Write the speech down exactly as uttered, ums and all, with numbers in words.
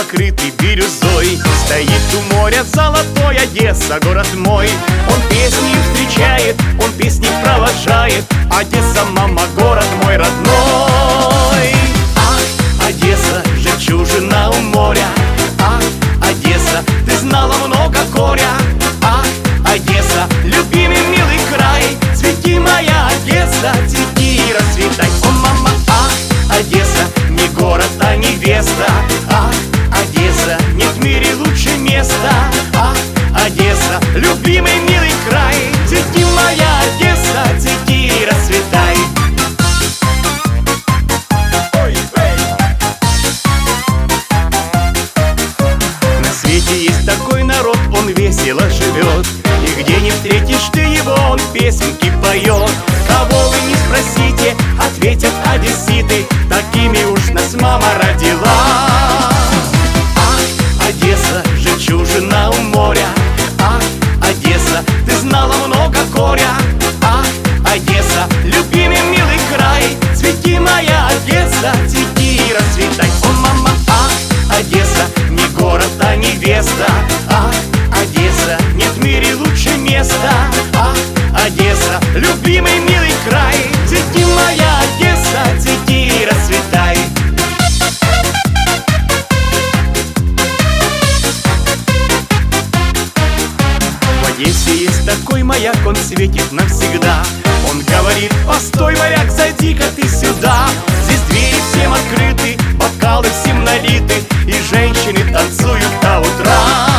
покрытый бирюзой. Стоит у моря золотой Одесса, город мой. Он песни встречает, он песни провожает. Одесса, мама, город мой родной. Ах, Одесса, жемчужина у моря. Ах, Одесса, ты знала много горя. Ах, Одесса, любимый милый край. Цвети, моя Одесса, цвети и расцветай. О, мама, ах, Одесса, не город, а невеста. Ах, Одесса, нет в мире лучше места. Ах, Одесса, любимый милый край. Цвети, моя Одесса, цвети и расцветай. На свете есть такой народ, он весело живет, и где не встретишь ты его, он песенки поет. Кого вы не спросите, ответят одесситы, такими уж нас мама родила. Ах, Одесса, жемчужина у моря. Ах, Одесса, ты знала много горя. Ах, Одесса, любимый милый край. Цвети, моя Одесса, цвети и расцветай. О, мама, ах, Одесса, не город, а невеста. Ах, Одесса, нет в мире лучше места. Ах, Одесса, любимый милый край. Цвети, моя Одесса, цвети и расцветай. В Одессе есть такой маяк, он светит навсегда. Он говорит: постой, моряк, зайди-ка ты сюда. Здесь двери всем открыты, бокалы всем налиты, и женщины танцуют до утра.